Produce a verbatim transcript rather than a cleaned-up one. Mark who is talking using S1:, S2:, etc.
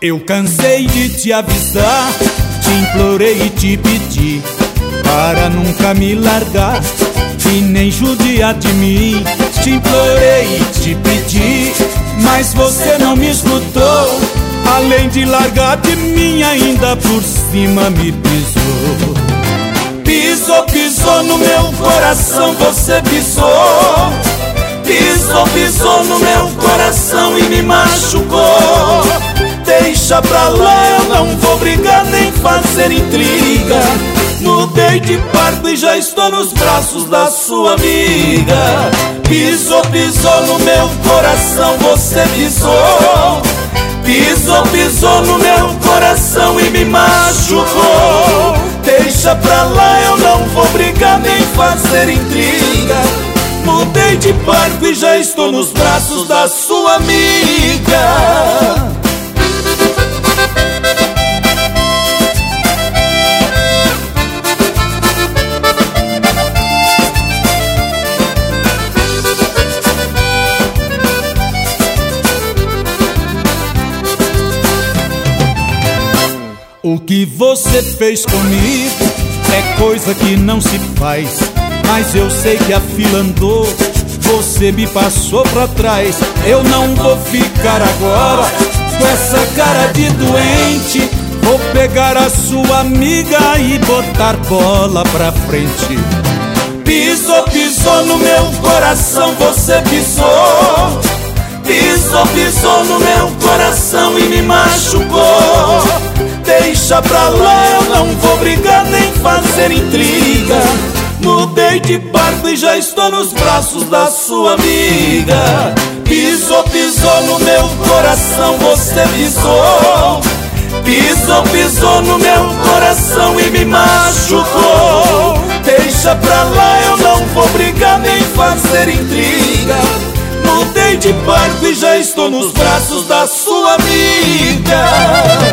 S1: Eu cansei de te avisar, te implorei e te pedi para nunca me largar e nem judiar de mim. Te implorei e te pedi, mas você não me escutou. Além de largar de mim, ainda por cima me pisou. Pisou, pisou no meu coração, você pisou. Pisou, pisou no meu coração e me machucou. Deixa pra lá, eu não vou brigar nem fazer intriga. Mudei de barco e já estou nos braços da sua amiga. Pisou, pisou no meu coração, você pisou. Pisou, pisou no meu coração e me machucou. Deixa pra lá, eu não vou brigar nem fazer intriga. Mudei de barco e já estou nos braços da sua amiga. O que você fez comigo é coisa que não se faz, mas eu sei que a fila andou, você me passou pra trás. Eu não vou ficar agora com essa cara de doente. Vou pegar a sua amiga e botar bola pra frente. Pisou, pisou no meu coração, você pisou. Pisou, pisou no meu coração e me machucou. Deixa pra lá, eu não vou brigar nem fazer intriga. Mudei de barco e já estou nos braços da sua amiga. Pisou, pisou no meu coração, você pisou. Pisou, pisou no meu coração e me machucou. Deixa pra lá, eu não vou brigar nem fazer intriga. Mudei de barco e já estou nos braços da sua amiga.